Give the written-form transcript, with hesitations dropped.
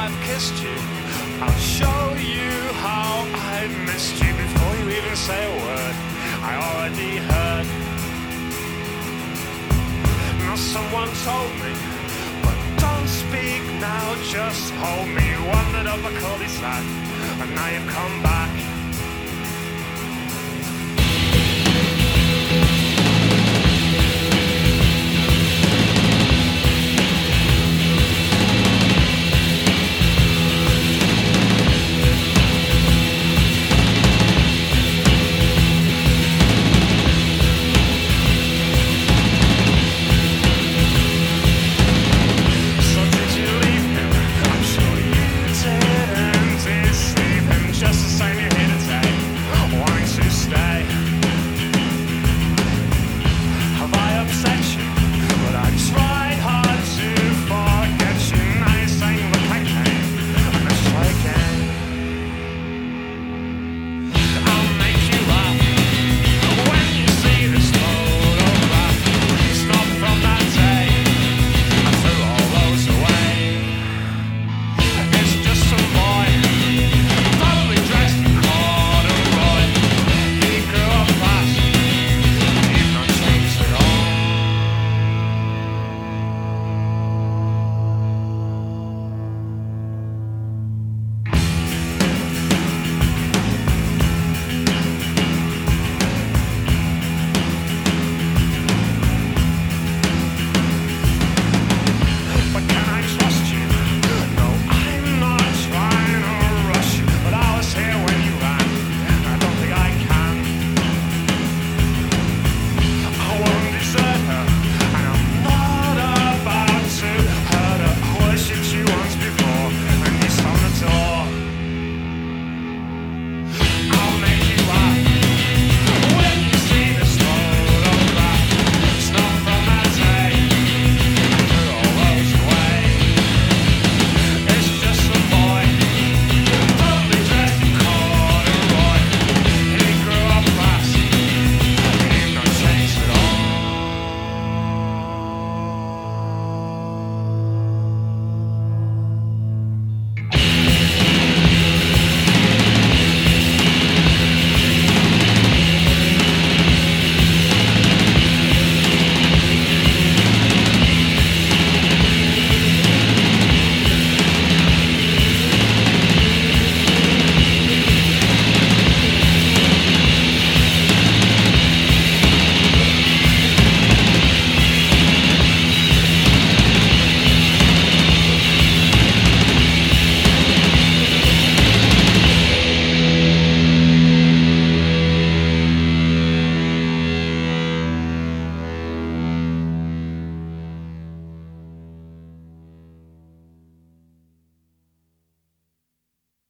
I've kissed you. I'll show you how I missed you before you even say a word. I already heard. Now someone told me, but don't speak now, just hold me. You wandered up a cul-de-sac, and now you've come back.